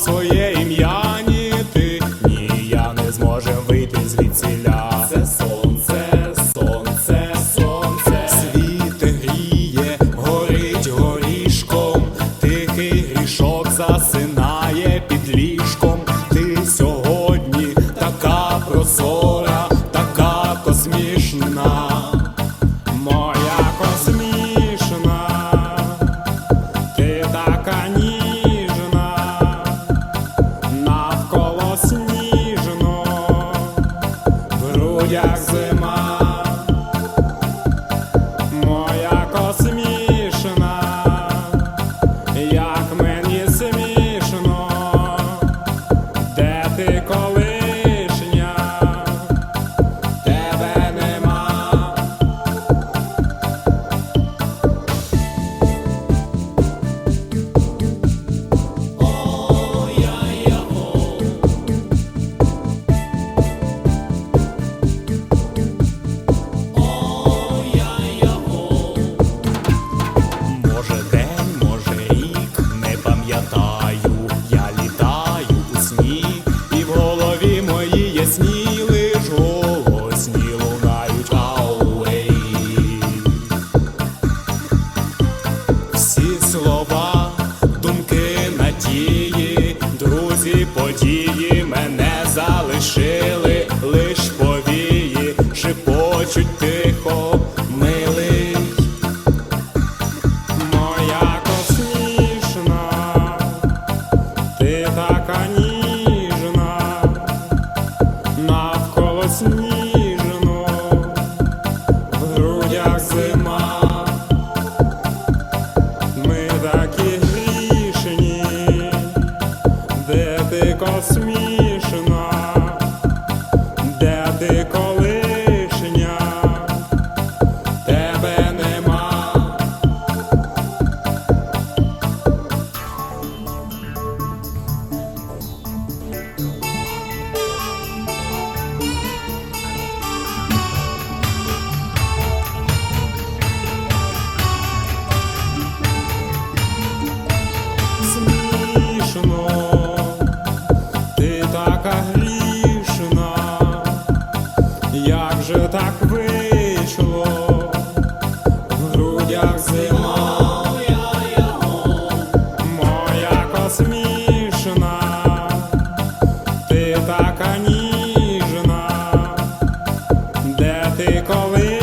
своє ім'я, ні ти, ні я не зможем вийти звідсіля. Це сонце, сонце, сонце, світе гріє, горить горішком, тихий грішок засинає під ліжком. Ти сьогодні така прозора, така космічна, моя космічна, ти така ніжна, навколо сніжно, в грудях зима, моя космічна, як мені смішно, де ти колишня, тебе нема. Може день, може рік, не пам'ятаю, я літаю у сні, і в голові моїй ясні лиш голосні лунають ауей. Всі слова, думки, надії, друзі, події мене залишили, лиш повії шепочуть тихо, милий. Моя космічна, ти така ніжна, навколо сніжно, в грудях зима, ми такі грішні, де ти космічна, де ти колишня, тебе нема. Смішно, ти така грішна, як же так вийшло, в грудях зима, моя космічна, ти така ніжна, де ти коли